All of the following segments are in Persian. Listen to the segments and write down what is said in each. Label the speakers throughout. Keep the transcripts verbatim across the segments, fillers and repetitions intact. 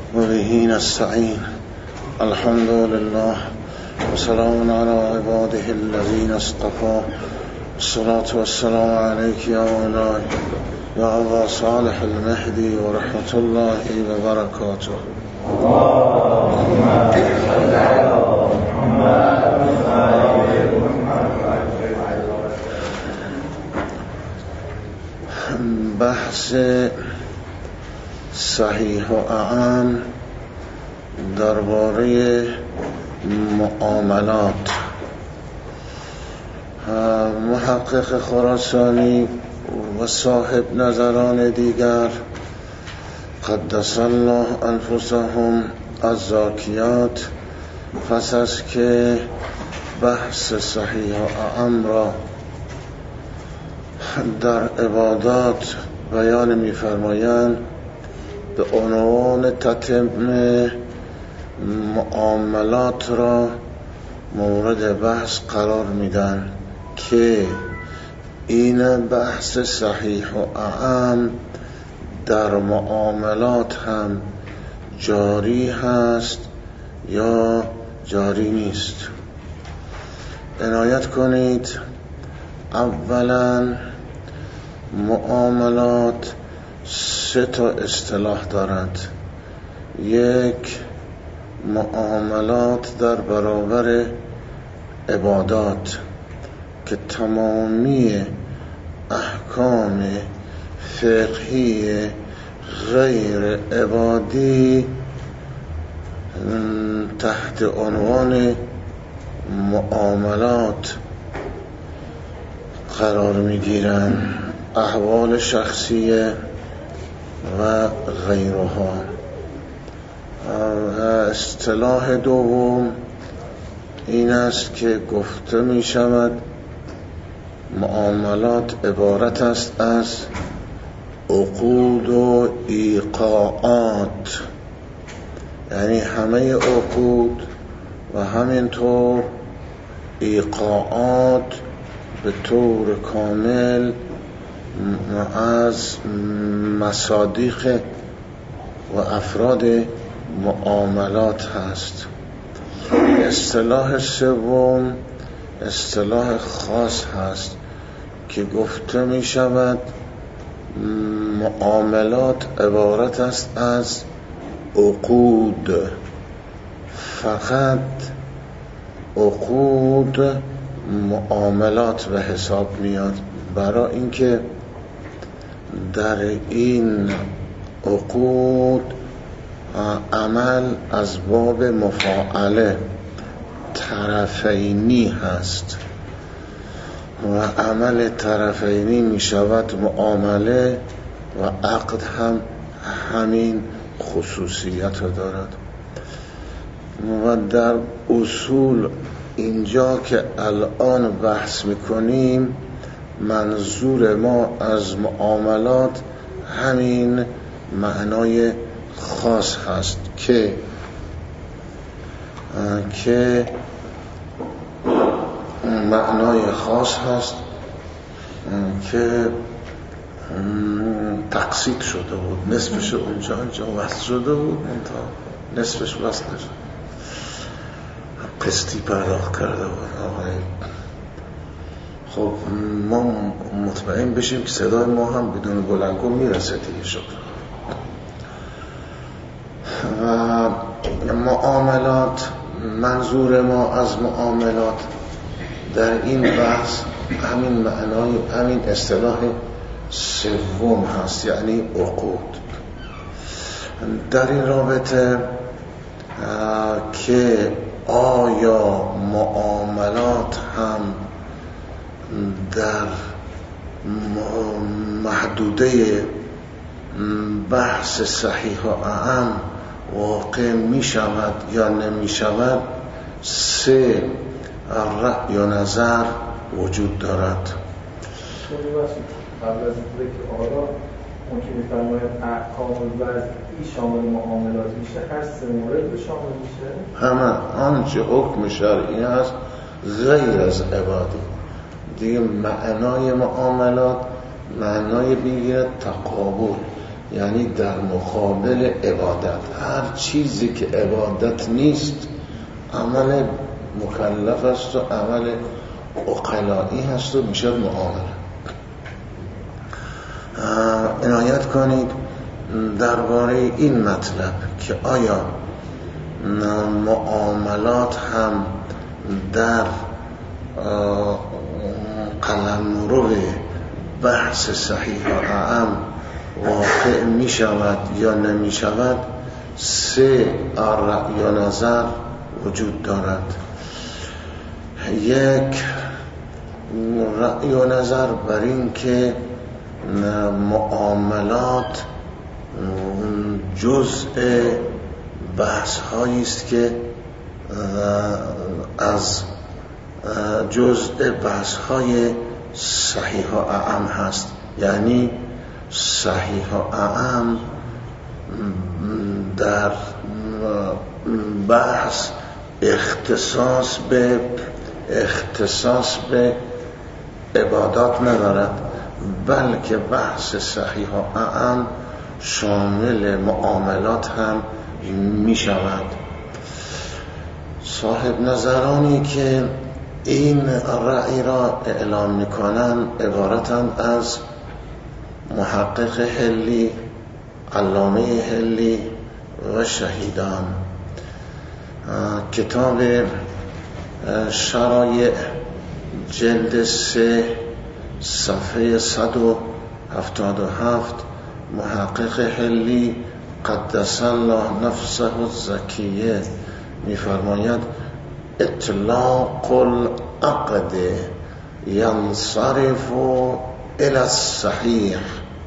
Speaker 1: وبه نستعين. الحمد لله وسلام على عباده الذين اصطفى. الصلاة والسلام عليك يا مولاي يا أبا صالح المهدي ورحمة الله وبركاته. اللهم صل على محمد. بحث صحیح و اعم درباره معاملات. محقق خراسانی و صاحب نظران دیگر قدس الله انفسهم الزاکیات پس از که بحث صحیح و اعم را در عبادات بیان می‌فرمایند، به عنوان تتمه معاملات را مورد بحث قرار میدن که این بحث صحیح و اعم در معاملات هم جاری هست یا جاری نیست. عنایت کنید، اولا معاملات سه تا اصطلاح دارند. یک، معاملات در برابر عبادات که تمامی احکام فقهی غیر عبادی تحت عنوان معاملات قرار میگیرند، احوال شخصیه و غیرها. اصطلاح دوم این است که گفته می شود معاملات عبارت است از عقود و ایقاعات، یعنی همه عقود و همینطور ایقاعات به طور کامل از مصادیق و افراد معاملات هست. اصطلاح سوم اصطلاح خاص هست که گفته می شود معاملات عبارت است از عقود، فقط عقود معاملات به حساب میاد، برای اینکه در این عقود عمل از باب مفاعله طرفینی هست و عمل طرفینی می شود معامله و عقد هم همین خصوصیت دارد. و در اصول اینجا که الان بحث میکنیم منظور ما از معاملات همین معنای خاص هست که که معنای خاص هست که تقسیط شده بود، نصفش اونجا اینجا وصل شده بود، تا نصفش وصل نشد، قسطی پرداخت کرده بود. خب ما مطمئن بشیم که صدای ما هم بدون بلندگو میرسه دیگه. شد و معاملات، منظور ما از معاملات در این بحث همین معنای همین اصطلاح سوم هست، یعنی عقود. در این رابطه که آیا معاملات هم در محدوده بحث صحیح و اعم واقع می شود یا نمی شود، سه رأی و نظر وجود دارد.
Speaker 2: قبل از اینکه که آقا اون که میفرماید احکام وضعی شامل معاملات میشه، هر سه مورد به شامل میشه؟
Speaker 1: همه آنچه حکم شرعی هست غیر از عبادی دیگه. معنای معاملات معنای بگیرد تقابل، یعنی در مقابل عبادت. هر چیزی که عبادت نیست عمل مکلف است و عمل عقلایی هست و میشه معامله. عنایت کنید درباره این مطلب که آیا معاملات هم در قلمرو بحث صحیح و اعم واقع می شود یا نمی شود. سه رأی و نظر وجود دارد. یک رأی و نظر بر این که معاملات جزء بحث هایی است که از جزء بحث های صحیح و اعم هست. یعنی صحیح و اعم در بحث اختصاص به اختصاص به عبادات ندارد، بلکه بحث صحیح و اعم شامل معاملات هم می شود. صاحب نظرانی که این رأی را اعلام می کنند عبارتند از محقق حلی، علامه حلی و شهیدان. کتاب شرایع جلد سه صفحه صد و هفتاد و هفت، محقق حلی قدس الله نفسه الزکیه می‌فرماید اطلاق العقد ینصرف الی الصحیح.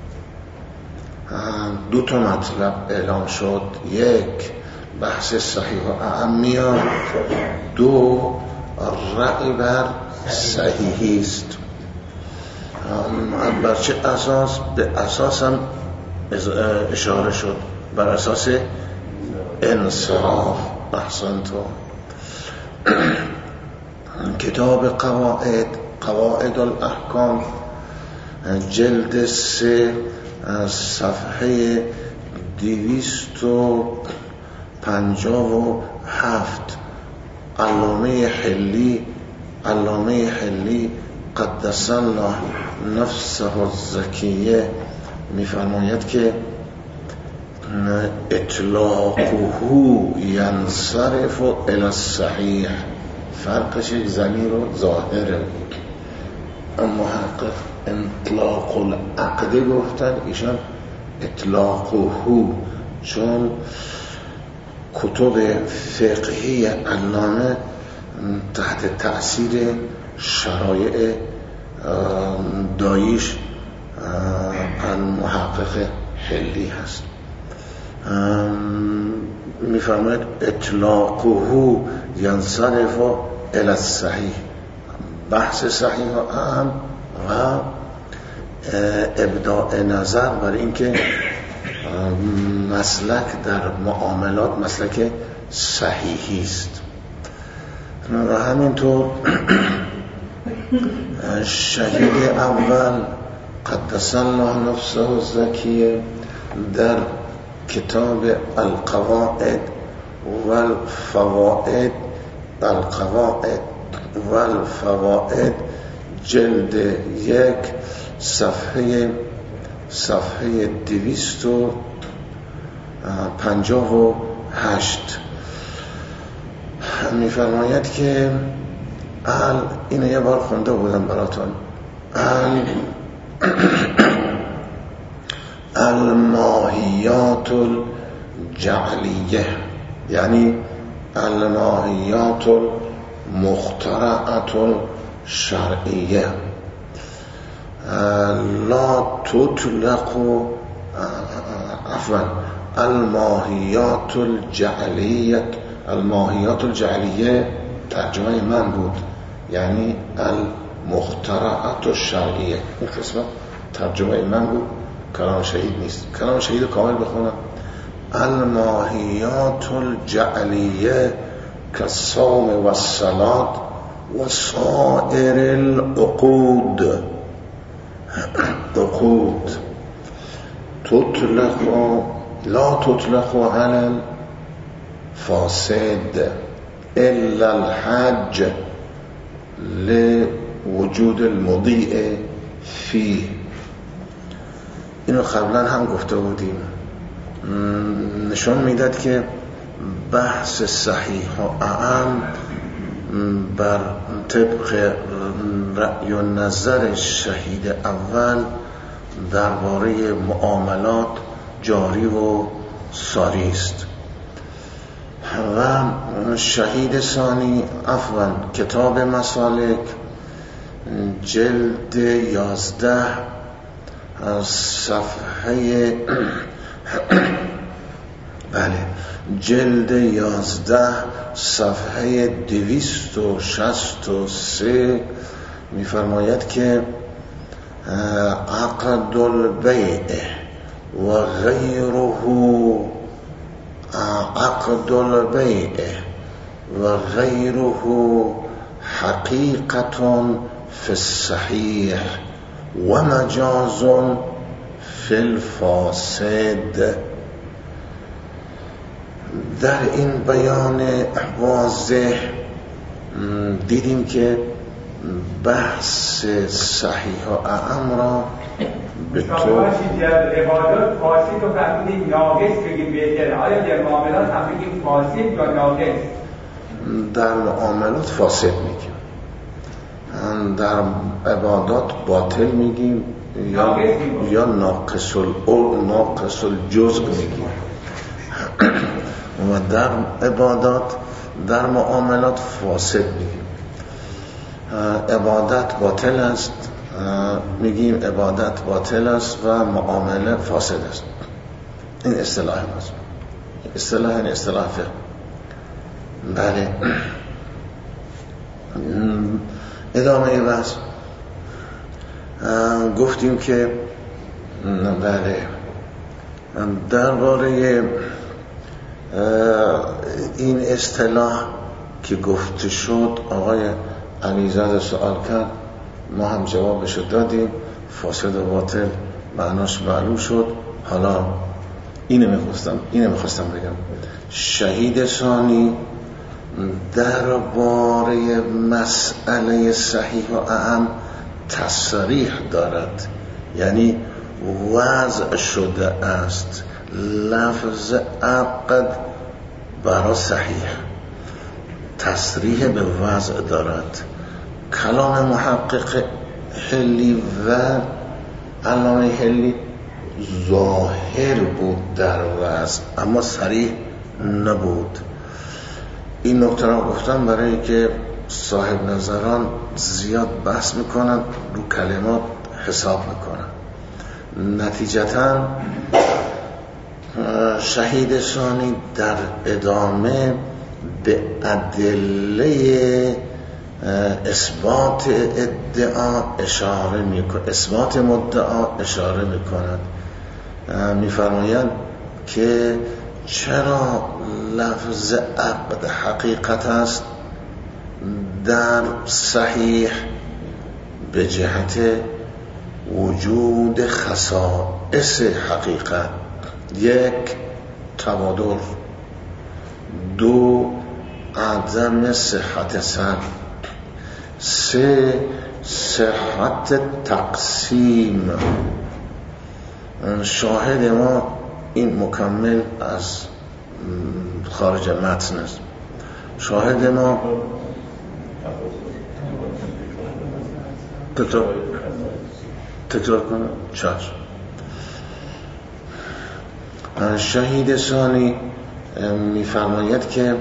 Speaker 1: دو تا مطلب اعلام شد. یک، بحث صحیح و اعم میاد. دو، رأی بر صحیحی است. بر چه اساس؟ به اساس هم اشاره شد، بر اساس انصراف. احسنتم. کتاب قواعد قواعد الاحکام جلد سه صفحه دویست و پنجاه و هفت، علامه حلی علامه حلی قدس الله نفسه الزکیه می‌فرماید که اطلاقه ینصرف الی الصحیح. فرقش یک ضمیر و ظاهره. اما حقیقت اطلاق العقد گفتن، ایشان اطلاقه، چون کتب فقهی علامه تحت تأثیر شرایع دایش محقق حلی هست. میفرماید اطلاقه ینصرف الی الصحیح، بحث صحیح و اعم و ابداء نظر بر اینکه مسلک در معاملات مسلک صحیحی است. و همینطور شهید اول قدس الله نفسه الزکیه در کتاب القواعد والفوائد القواعد والفوائد جلد یک صفحه صفحه دویست و پنجاه و هشت میفرماید که ال اینو یه بار خونده بودم براتون. ال الماهیات الجعلیه، یعنی الماهیات المخترعه الشرعیه لا تطلق عفوا الماهیات الجعلیه. الماهیات الجعلیه ترجمه من بود، یعنی المخترعه الشرعیه. این قسمت ترجمه من بود، کلام شهید نیست. کلام شهید کامل بخونم. الماهیات الجعلیه کالصوم و الصلاة و سائر العقود. عقود تطلق لا تطلق على الفاسد الا الحج لوجود المضیع فيه. اینو قبلا هم گفته بودیم. نشون میداد که بحث صحیح و اعم بر طبق رأی و نظر شهید اول درباره معاملات جاری و ساری است و شهید ثانی عفوا کتاب مسالک جلد یازده صفحه بله جلد یازده صفحه دویست و شصت و سه میفرماید که عقد البیع و غیره عقد البیع و غیره حقیقت فی الصحیح و مجاز فی الفاسد. در این بیان واضح دیدیم که بحث صحیح و اعم را به طور
Speaker 3: عبادات فاسد و فرمودید ناقص بگیم بهتره. آیا در معاملات هم بگیم فاسد یا ناقص؟
Speaker 1: در معاملات فاسد میگیم، در عبادات باطل میگیم یا یا ناقص ال ناقص الجزء میگیم. و در عبادات در معاملات فاسد میگیم. عبادت باطل است میگیم عبادت باطل است و معامله فاسد است. این اصطلاح ماست، اصطلاح این اصطلاح فقه. بله ادامه بحث گفتیم که بله درباره این اصطلاح که گفته شد آقای علیزاده سوال کرد، ما هم جوابش دادیم. فاسد و باطل معناش معلوم شد. حالا اینو میخواستم اینو میخواستم بگم شهید ثانی درباره مسئله صحیح و اعم تصریح دارد، یعنی وضع شده است لفظ عقد برای صحیح، تصریح به وضع دارد. کلام محقق حلی و علامه حلی ظاهر بود در وضع اما صریح نبود. این نکته را گفتم برای که صاحب نظران زیاد بحث میکنن، رو کلمات حساب میکنن. نتیجتا شهید ثانی در ادامه به ادله اثبات ادعا اشاره میکنه، اثبات مدعا اشاره میکنند. میفرمایند که چرا لفظ عقد حقیقت است در صحیح؟ به جهت وجود خصائص حقیقت: یک، تبادل; دو، عدم صحت سن; سه، صحت تقسیم. شاهد ما این مکمل از خارج متن است. شاهد ما تکرار تکرار کنم چشم. شهید ثانی میفرماید که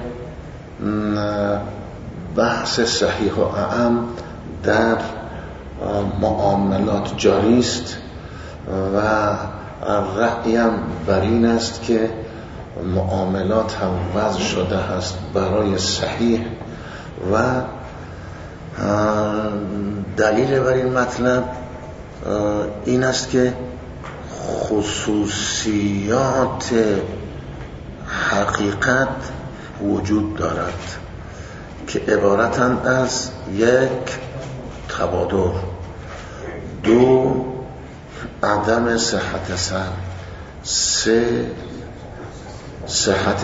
Speaker 1: بحث صحیح و اعم در معاملات جاری است و رأیم بر این است که معاملات هم وضع شده است برای صحیح و دلیل بر این مطلب این است که خصوصیات حقیقت وجود دارد که عبارتند از: یک، تبادل; دو، عدم صحت سن; سه صحت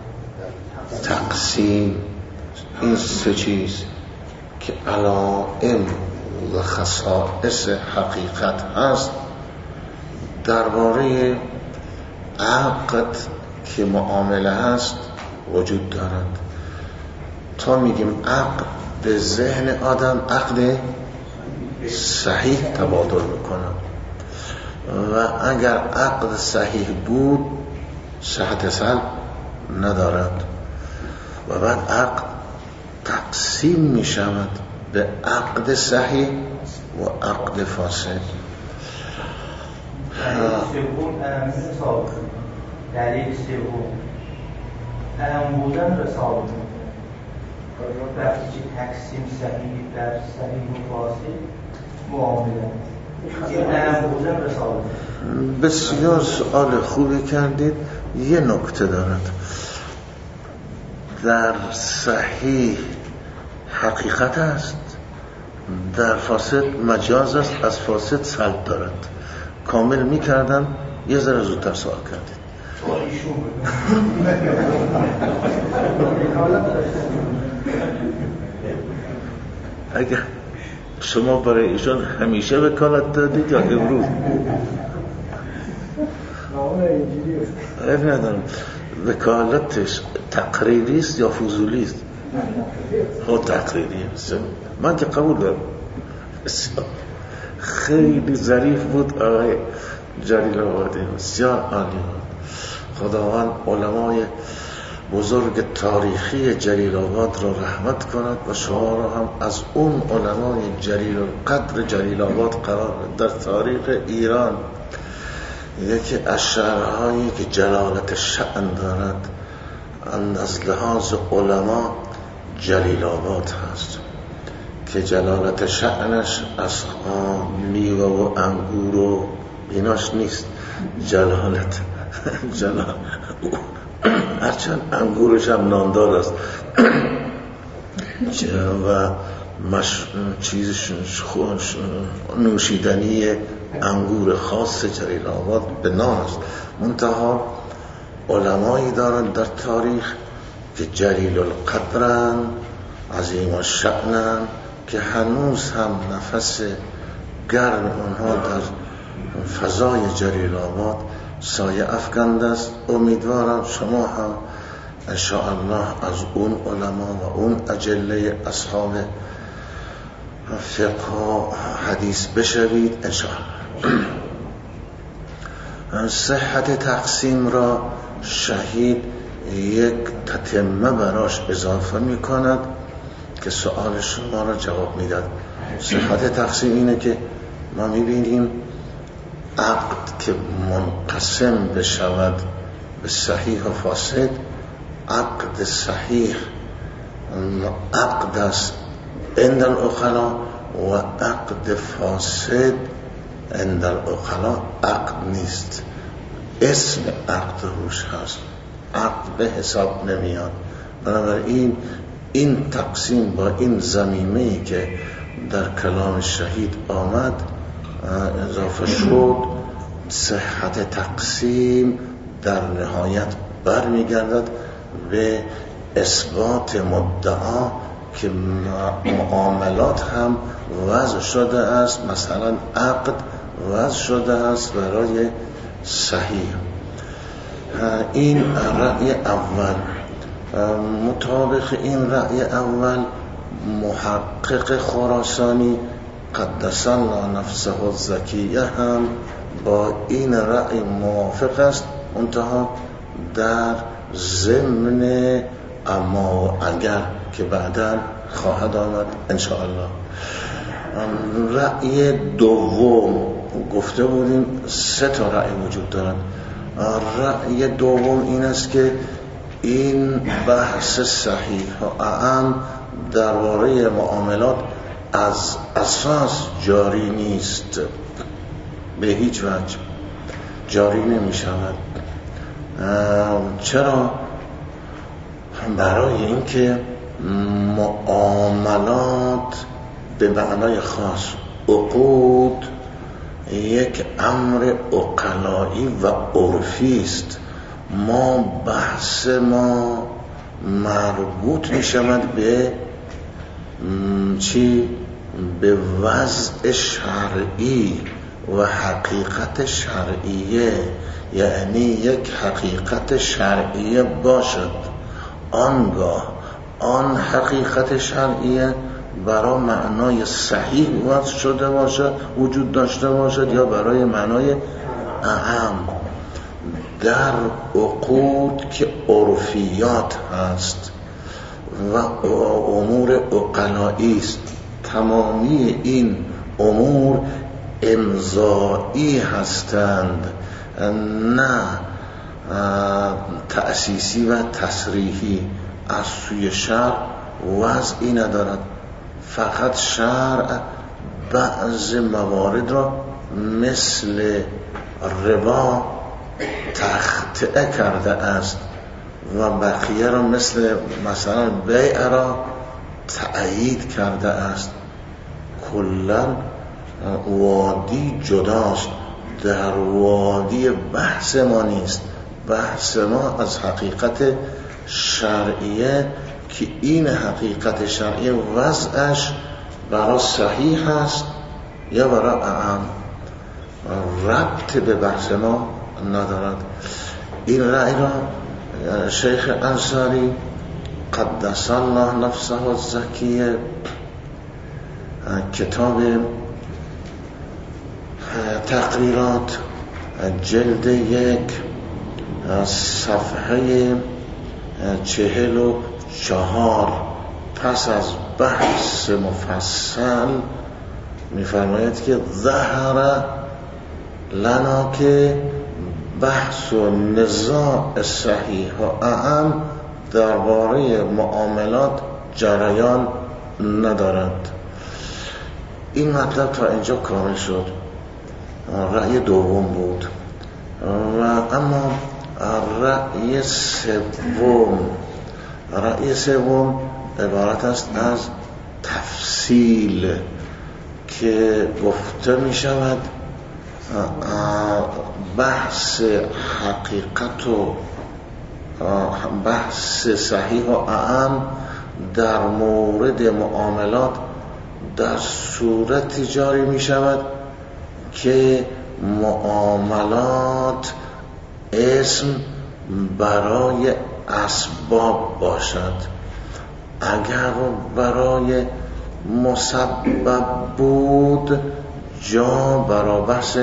Speaker 1: تقسیم. این سه چیز که علائم و خصائص حقیقت هست درباره عقد که معامله هست وجود دارند. تا میگیم عقد به ذهن آدم عقد صحیح تبادل میکنه و اگر عقد صحیح بود صحت سلب ندارد و بعد عقد تقسیم میشود به عقد صحیح و عقد فاسد.
Speaker 4: سوم ثابت، دلیل سوم ام بودن را ثابت میکنه. وقتی که تقسیم صحیح در صحیح و فاسد معامله این ام بودن را ثابت.
Speaker 1: بسیار سؤال خوبی کردید. یه نکته دارد، در صحیح حقیقت است، در فاسد مجاز است، از فاسد سلب دارد. کامل میکردن یه ذره زودتر سوال کردید. اگر شما برای ایشون همیشه وکالت دادید یا امروز؟ عیب ندارم. وکالتش تقریری است یا فضولی است؟ خود تقریری است. من که قبول دارم. خیلی ظریف بود آقای جلیل آبادی، بسیار عالی بود. خداوند علمای بزرگ تاریخی جلیل آباد را رحمت کند و شما را هم از اون علمای جلیل قدر جلیل آباد قرار در تاریخ ایران. یکی از شهرهایی که جلالت شأن دارد از لحاظ علما جلیل آباد هست که جلالت شأنش از میوه و انگور و ایناش نیست. جلالت جلال هرچند انگورش هم ناندار است و مش... چیزش نوشیدنی انگور خاص جلیل آباد به نام است. منتها علمایی دارند در تاریخ که جلیل القدرن، عظیم الشأنن، که هنوز هم نفس گرم اونها در فضای جلیل آباد سایه افکنده است. امیدوارم شما هم انشاءالله از اون علما و اون اجله اصحاب فقه و حدیث بشوید انشاءالله. صحت تقسیم را شهید یک تتمه براش اضافه می کند که سؤال شما را جواب میداد. صحت تقسیم اینه که ما میبینیم عقد که منقسم بشود به صحیح و فاسد، عقد صحیح عقد است عند العقلا و عقد فاسد عند العقلا عقد نیست، اسم عقد روش هست، عقد به حساب نمیاد. بنابراین این تقسیم با این ضمیمه‌ای که در کلام شهید آمد اضافه شد، صحت تقسیم در نهایت برمیگردد به اثبات مدعا که معاملات هم وضع شده است، مثلا عقد وضع شده است برای صحیح. این رأی اول. مطابق این رأی اول محقق خراسانی قدس الله نفسه الزکیه هم با این رأی موافق است، منتها در ضمن اما و اگر که بعدا خواهد آمد انشاءالله. رأی دوم گفته بودیم سه تا رأی وجود دارد. رأی دوم این است که این بحث صحیح و اعم درباره معاملات از اساس جاری نیست، به هیچ وجه جاری نمی شود. چرا؟ برای اینکه معاملات به معنای خاص عقود یک امر عقلایی و عرفی است. ما بحث ما مربوط می شود به چی؟ به وضع شرعی و حقیقت شرعیه، یعنی یک حقیقت شرعیه باشد، آنگاه آن حقیقت شرعیه برای معنای صحیح وضع شده باشد، وجود داشته باشد، یا برای معنای اعم در عقود که عرفیات هست و امور عقلایی است. تمامی این امور امضایی هستند، نه تأسیسی و تصریحی. از سوی شرع وضعی ندارد، فقط شرع بعض موارد را مثل ربا تخطئه کرده است و بقیه را مثل مثلا بیع را تأیید کرده است. کلا وادی جداست، در وادی بحث ما نیست. بحث ما از حقیقت شرعیه که این حقیقت شرعیه وضعش برای صحیح است یا برای اعم، ربط به بحث ما ندارد. این رأی را شیخ انصاری قدس الله نفسه الزکیه کتاب تقریرات جلد یک صفحه چهل و چهار پس از بحث مفصل می‌فرماید که ظهر لنا که بحث و نزاع صحیح و اعم درباره معاملات جریان ندارد. این مطلب تا اینجا کامل شد، رأی دوم بود. و اما رأی سوم رأی سوم عبارت است از تفصیل که گفته می شود بحث حقیقت و بحث صحیح و اعم در مورد معاملات در صورت جاری می شود که معاملات اسم برای اسباب باشد. اگر برای مسبب بود جا برای بحث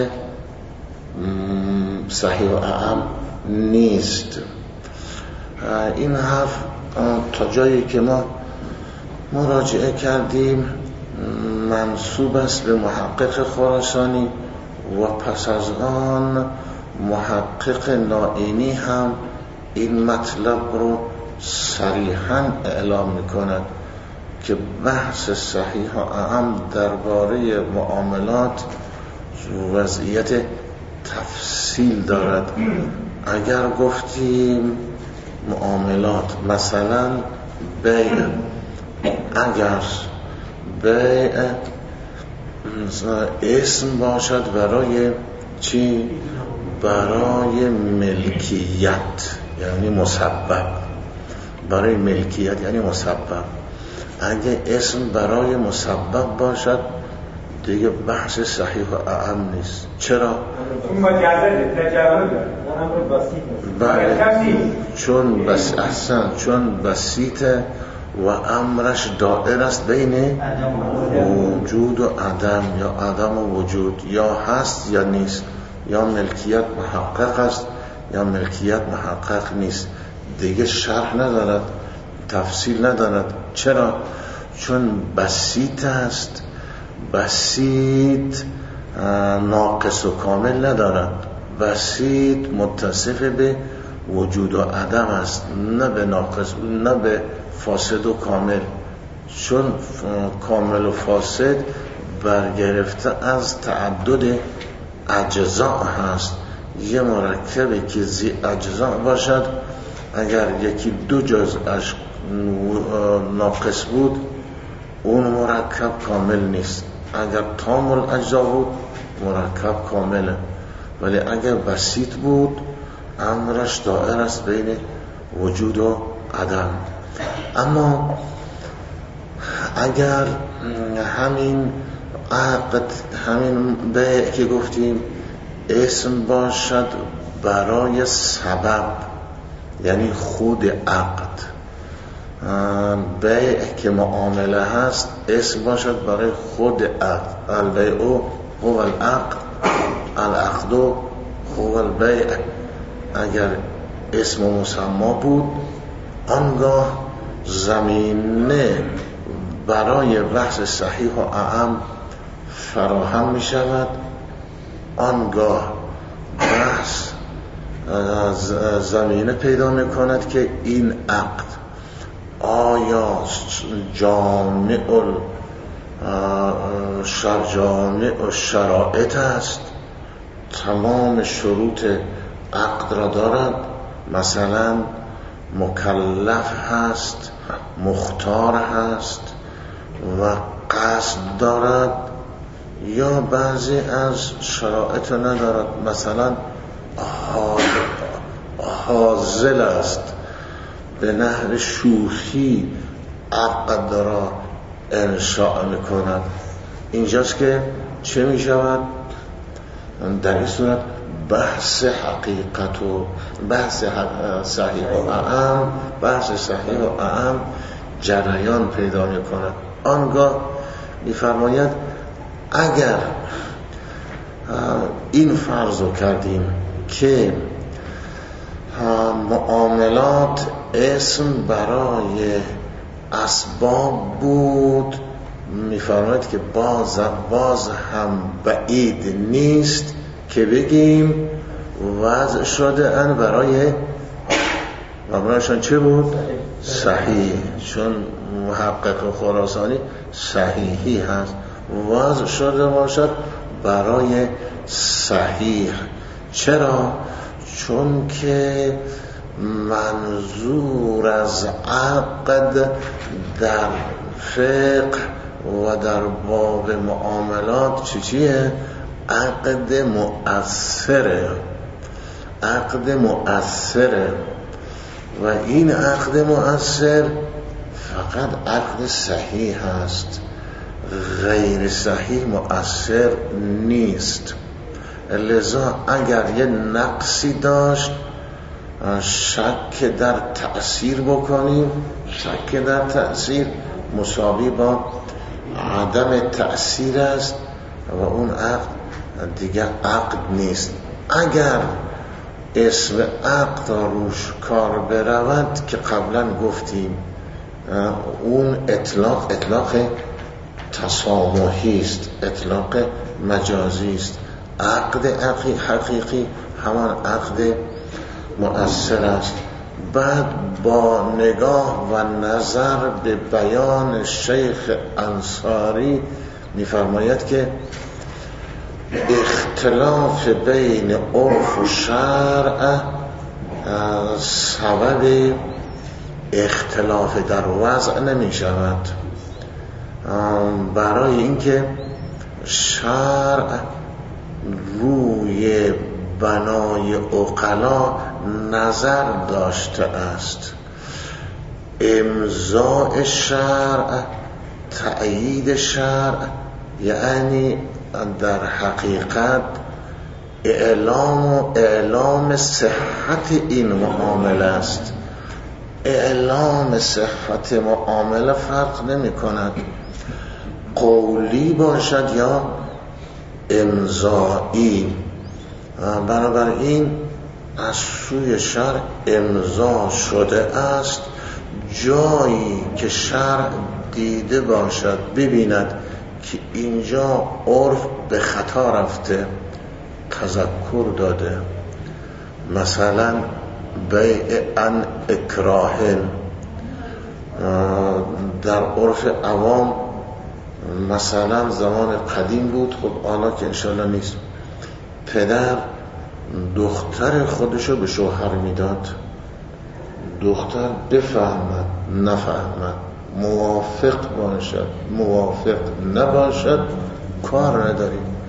Speaker 1: صحیح و اعم نیست. این حرف تا جایی که ما مراجعه کردیم منسوب است به محقق خراسانی و پس از آن محقق نائینی هم این مطلب رو صریحاً اعلام می‌کند که بحث صحیح و اعم درباره معاملات وضعیت تفصیل دارد. اگر گفتیم معاملات مثلا بیع، اگر بیع اسم باشد برای چی؟ برای ملکیت یعنی مسبب، برای ملکیت یعنی مسبب. اگه اسم برای مسبب باشد دیگه بحث صحیح و اعم نیست. چرا؟
Speaker 3: چون مجرده تجربه داره،
Speaker 1: بله، چون بس احسن چون بسیطه و امرش دائر است بین وجود و عدم، یا عدم و وجود، یا هست یا نیست، یا ملکیت محقق است یا ملکیت محقق نیست. دیگه شرح ندارد، تفصیل ندارد. چرا؟ چون بسیط است. بسیط ناقص و کامل ندارد. بسیط متصف به وجود و عدم است، نه به ناقص، نه به فاسد و کامل. چون کامل و فاسد برگرفته از تعدد اجزا هست. یه مرکبی که زی اجزا باشد اگر یکی دو جزءش ناقص بود اون مرکب کامل نیست. اگر تام الاجزا بود مرکب کامله، ولی اگر بسیط بود امرش دائر است بین وجود و عدم. اما اگر همین عقد، همین بیع که گفتیم اسم باشد برای سبب، یعنی خود عقد، بیع که معامله هست اسم باشد برای خود عقد، البیع هو العقد، العقد هو البیع. اگر اسم و مسما بود آنگاه زمینه برای بحث صحیح و اعم فراهم می شود، آنگاه بحث زمینه پیدا می کند که این عقد آیا جامع جامع شرائط است، تمام شروط عقد را دارد، مثلا مکلف هست، مختار هست و قصد دارد، یا بعضی از شرائط ندارد، مثلا حاضل است، به نحو شوخی عقد را انشاء میکند. اینجاست که چه میشود؟ در این صورت بحث حقیقت و بحث صحیح و اعم بحث صحیح و اعم جریان پیدا میکند. آنگاه میفرماید اگر این فرض رو کردیم که معاملات اسم برای اسباب بود، میفرماید که باز باز هم بعید نیست که بگیم وضع شده ان برای مبنایشان چه بود؟ صحیح. چون محقق خراسانی صحیحی هست، وضع شده باشد برای صحیح. چرا؟ چون که منظور از عقد در فقه و در باب معاملات چی چیه؟ عقد مؤثره، عقد مؤثره و این عقد مؤثر فقط عقد صحیح هست، غیر صحیح مؤثر نیست. لذا اگر یه نقصی داشت شک در تأثیر بکنیم، شک در تأثیر مساوی با عدم تأثیر است و اون عقد دیگه عقد نیست. اگر اسم عقد روش کار برود که قبلا گفتیم اون اطلاق اطلاق تسامحی است، اطلاق مجازی است. عقد حقیقی همان عقد مؤثر است. بعد با نگاه و نظر به بیان شیخ انصاری میفرماید که اختلاف بین عرف و شرع سبب اختلاف در وضع نمی شود، برای اینکه شرع روی بنای عقلا نظر داشته است. امضاء شرع، تأیید شرع، یعنی در حقیقت اعلام و اعلام صحت این معامله است. اعلام صحت معامله فرق نمی کند قولی باشد یا امضایی. بنابراین از سوی شرع امضا شده است. جایی که شرع دیده باشد ببیند که اینجا عرف به خطا رفته، تذکر داده، مثلا بیع ان اکراهن در عرف عوام مثلا زمان قدیم بود، خب حالا که انشالله نیست، پدر دختر خودشو به شوهر میداد، دختر بفهمد نفهمد، موافق باشد موافق نباشد کار نداریم،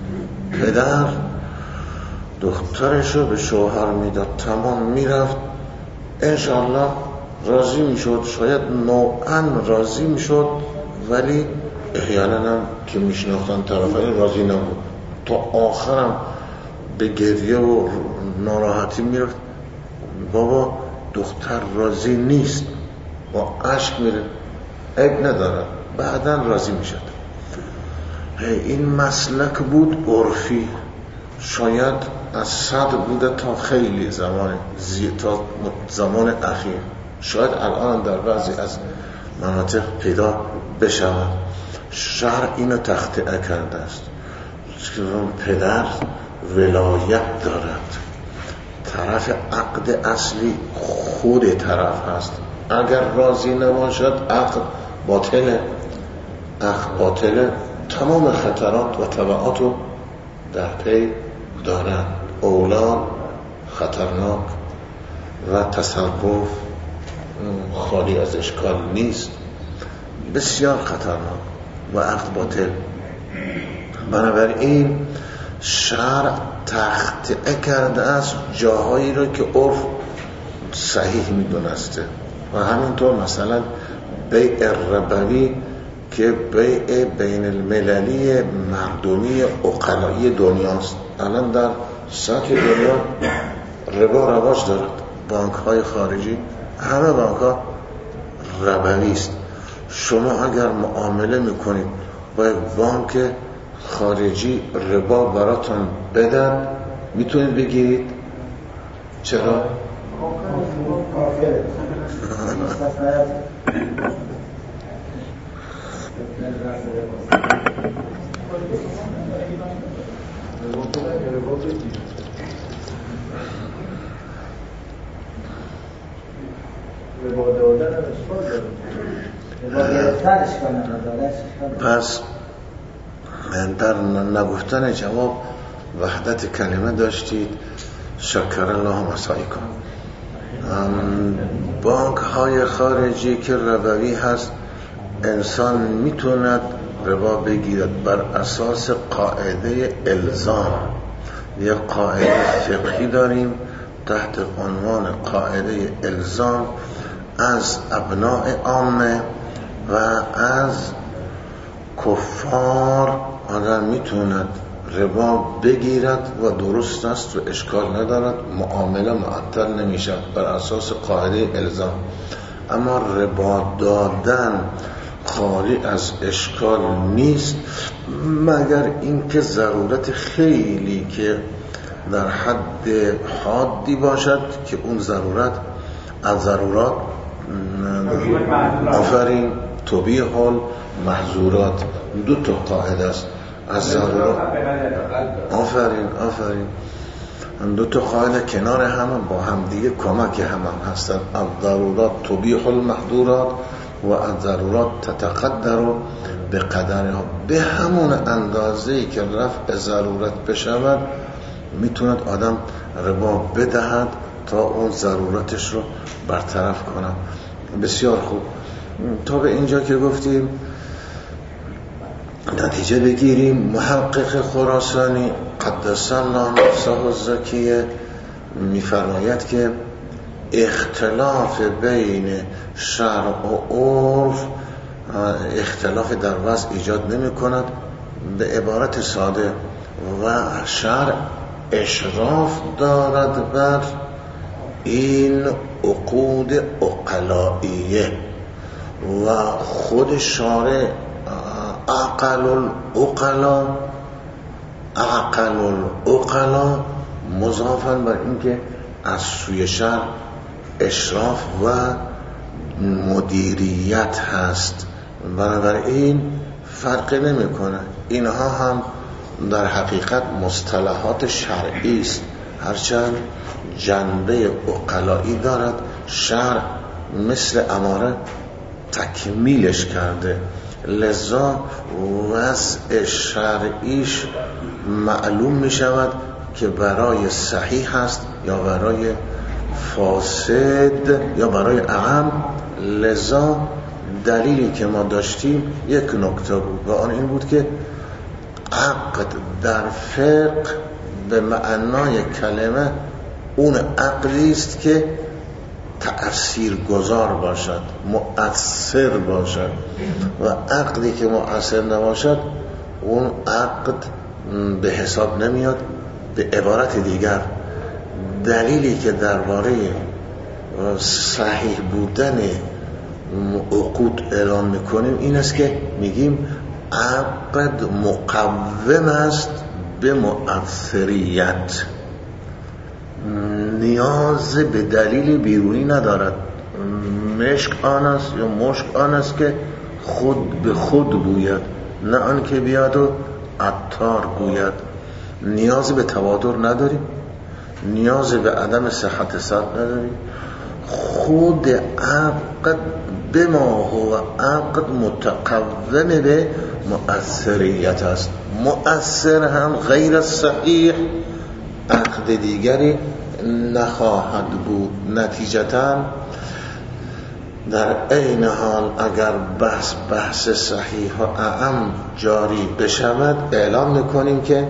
Speaker 1: پدر دخترشو به شوهر میداد، تمام میرفت، انشاءالله راضی میشد، شاید نوعاً راضی میشد، ولی احیانا هم که میشناختن طرفین راضی نبود، تا آخرم به گریه و ناراحتی میرفت بابا دختر راضی نیست، با عشق میره، عیب نداره، بعداً راضی میشد. این مسلک بود عرفی، شاید از صد بوده تا خیلی زمان زی... تا زمان اخیر، شاید الان در بعضی از مناطق پیدا بشود. شرع اینو تخطئه کرده است که پدر ولایت دارد، طرف عقد اصلی خود طرف هست، اگر راضی نباشد عقد باطله، عقد باطله، تمام خطرات و تبعات رو در پی دارن، اولاد خطرناک و تصرف خالی از اشکال نیست، بسیار خطرناک و عقد باطل. بنابراین شرع تخطئه کرده است جاهایی رو که عرف صحیح میدونسته، و همینطور مثلا بیع ربوی که بیع بین المللی مردمی عقلایی دنیاست. الان در سطح دنیا ربا رواج دارد، بانک های خارجی همه بانک ها ربوی است. شما اگر معامله میکنید با یک بانک خارجی ربا براتون بدن، میتونید بگیرید؟ چرا؟ پس در نگفتن جواب وحدت کلمه داشتید، شکر الله مسایکم. بانک های خارجی که ربوی هست، انسان میتوند ربا بگیرد بر اساس قاعده الزام. یک قاعده فقهی داریم تحت عنوان قاعده الزام، از ابناء عامه و از کفار اگر میتوند ربا بگیرد و درست است و اشکال ندارد، معامله معطل نمیشد بر اساس قاعده الزام. اما ربا دادن خالی از اشکال نیست، مگر اینکه ضرورت خیلی که در حد حادی باشد که اون ضرورت از ضرورات آفرین توبیح المحظورات، دو تا قاعده است از ضرورات. آفرین آفرین دو تا قاعده کنار هم با هم دیگه کمک هم, هم هستند. الضرورات تبیح المحظورات و الضرورات تتقدر به قدرها. به همون اندازه‌ای که رفع ضرورت بشود میتوند آدم ربا بدهد تا اون ضرورتش رو برطرف کنه. بسیار خوب، تا به اینجا که گفتیم نتیجه بگیریم. محقق خراسانی قدس الله نفسه الزکیه میفرماید که اختلاف بین شرع و عرف اختلاف در وضع ایجاد نمی کند. به عبارت ساده، و شرع اشراف دارد بر این عقود عقلائیه و خود شارع عقل العقلا عقل العقلا مضافاً بر اینکه از سوی شرع اشراف و مدیریت هست. بنابراین فرق نمیکنه. اینها هم در حقیقت مصطلحات شرعی است، هرچند جنبه عقلایی دارد. شرع مثل اماره تکمیلش کرده، لذا وضع شرعیش معلوم می شود که برای صحیح هست یا برای فاسد یا برای اعم. لذا دلیلی که ما داشتیم یک نکته بود و آن این بود که عقد در فقه به معنای کلمه اون عقدی است که تأثیر گذار باشد، مؤثر باشد، و عقدی که مؤثر نباشد اون عقد به حساب نمیاد. به عبارت دیگر دلیلی که درباره صحیح بودن عقود اعلام میکنیم این است که میگیم عقد مقوم است به مؤثریت، نیاز به دلیل بیرونی ندارد. مشک آن است یا مشک آن است که خود به خود گوید، نه آن که بیاد و عطار گوید. نیاز به تواتر نداریم، نیاز به عدم صحت صد نداریم. خود عقد به ما هو عقد متقوم به مؤثریت است. مؤثر هم غیر صحیح عقد دیگری نخواهد بود. نتیجتاً در این حال اگر بحث بحث صحیح و اعم جاری بشود اعلام میکنیم که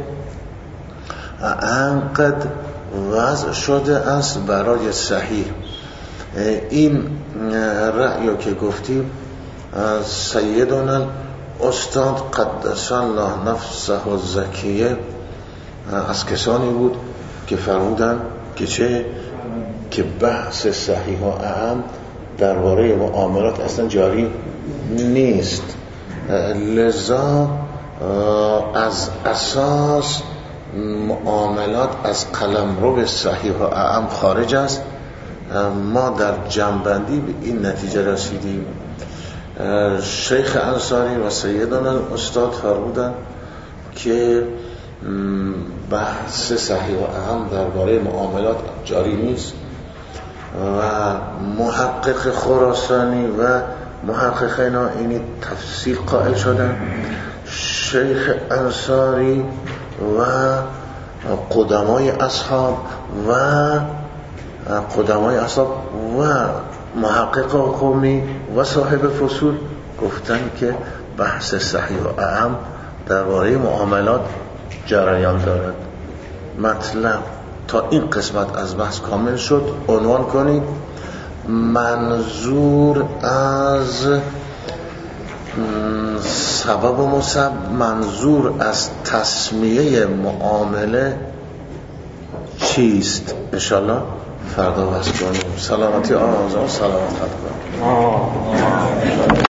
Speaker 1: عقد وضع شده است برای صحیح. این رأیو که گفتیم سیدنا استاد قدس الله نفسه الزکیه از کسانی بود که فرمودن که چه که بحث صحیح و اعم درباره معاملات اصلا جاری نیست، لذا از اساس معاملات از قلمرو به صحیح و اعم خارج است. ما در جمع‌بندی به این نتیجه رسیدیم. شیخ انصاری و سیدنا استاد فرمودن که بحث صحیح و اعم درباره معاملات جاری نیست و محقق خراسانی و محقق نائینی تفصیل قائل شدن. شیخ انصاری و قدمای اصحاب و قدمای اصحاب و محقق قومی و صاحب فصول گفتن که بحث صحیح و اعم درباره معاملات جریان دارد. مطلب تا این قسمت از بحث کامل شد عنوان کنید منظور از سبب و مسبب، منظور از تسمیه معامله چیست؟ انشالله فردا بحث کنیم. سلامتی آن آزان، سلامت خطبه.